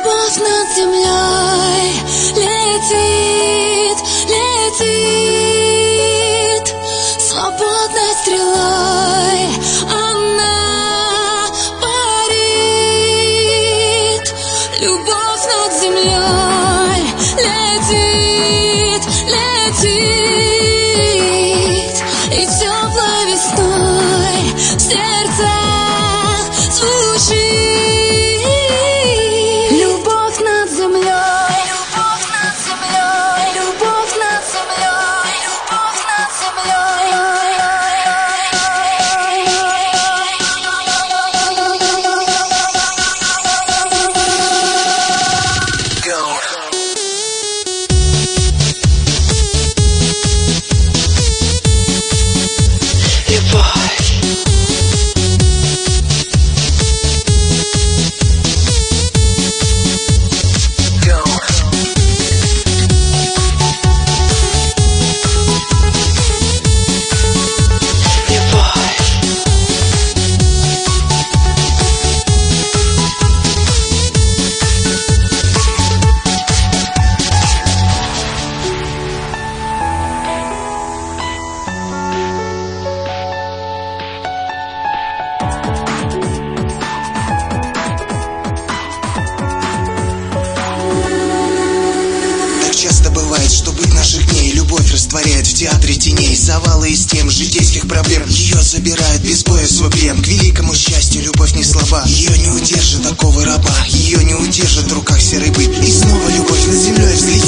Любовь над землей летит, летит свободной стрелой. Она парит. Любовь над землей летит, летит, и теплой весной в сердцах звучит. Любовь над землей, любовь над землей, любовь над землей, любовь над землей. Часто бывает, что быт наших дней любовь растворяет в театре теней. Завалы из тем житейских проблем ее забирают без боя в свой плен. К великому счастью любовь не слаба, ее не удержит такого раба, ее не удержит в руках серый быт. И снова любовь над землей взлетит.